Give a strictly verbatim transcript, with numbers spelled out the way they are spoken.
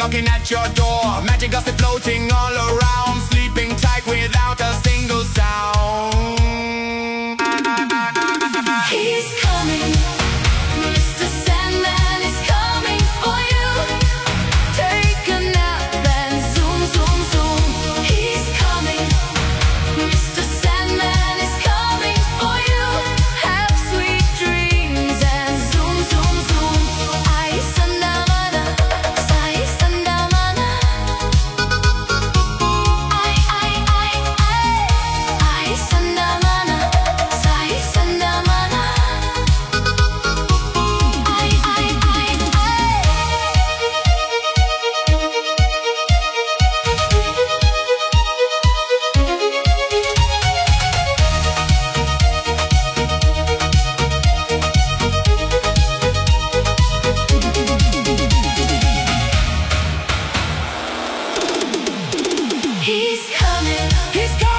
knocking at your door. Magic gossip floating all around, sleeping tight without a single sound. He's coming, Mister Sandman is coming for you. Take a nap and zoom, zoom, zoom. He's coming, Mister Sandman is coming for you. Have sweet dreams and zoom, zoom, zoom. Ice and amana, ice and amana. I, I, I, I, ice and amana, ice and amana. I, I, I, He's coming, he's coming.